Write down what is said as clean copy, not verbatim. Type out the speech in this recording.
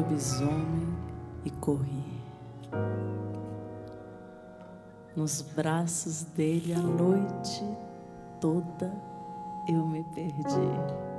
lobisomem e corri. Nos braços dele a noite toda eu me perdi.